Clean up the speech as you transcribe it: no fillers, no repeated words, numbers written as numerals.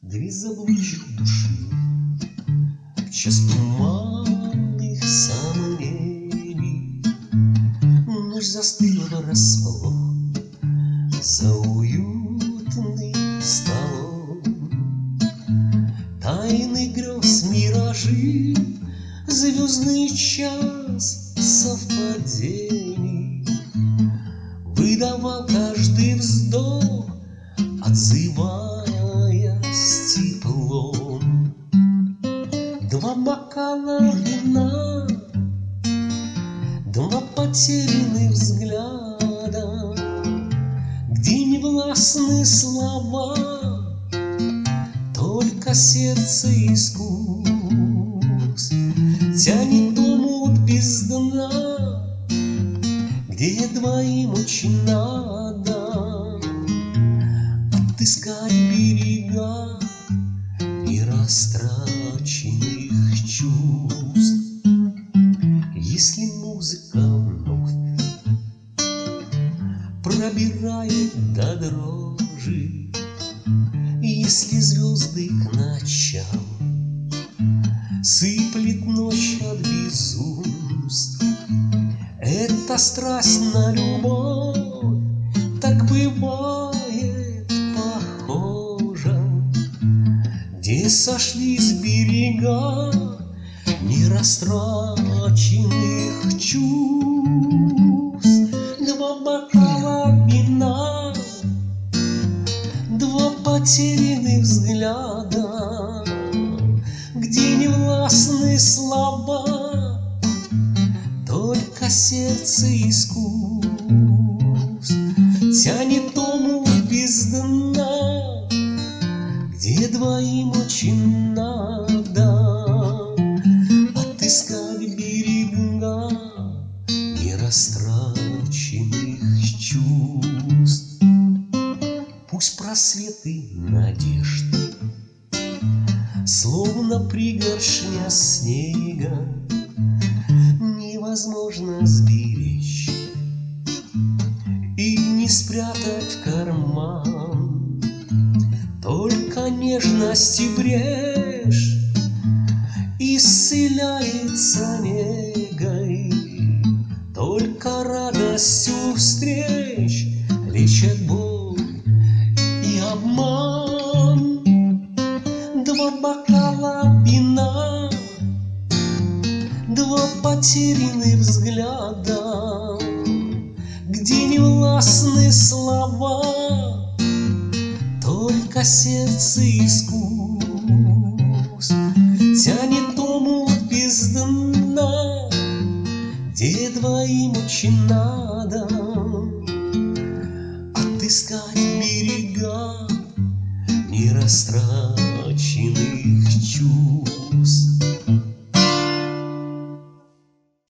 Две заблудших души в час туманных сомнений. Ночь застыла врасплох за уютный столом. Тайны грез, миражи, звездный час совпадений выдавал каждый вздох, отзываясь теплом. Два бокала вина, два потерянных взгляда, где не властны слова, только сердце искус тянет омут без дна, где двоим очень надо отыскать берега нерастраченных чувств. Если музыка вновь пробирает до дрожи, если звезды к ночам сыплет ночь от безумств, это страсть на любовь так бывает похожа, где сошлись берега нерастраченных чувств. Два бокала вина, два потерянных взгляда, где не властны слова, только сердце искус тянет омут без дна, где двоим очень надо отыскать берега нерастраченных чувств. Пусть просветы надежд, словно пригоршня снега, невозможно сберечь и не спрятать в карман. Только нежность и брешь исцеляется негой, только радостью встреч лечат боль и обман. Два бокала вина, два потерянных взгляда, где не властны слова, только сердце искус тянет омут без дна, где двоим очень надо отыскать берега нерастраченных чувств.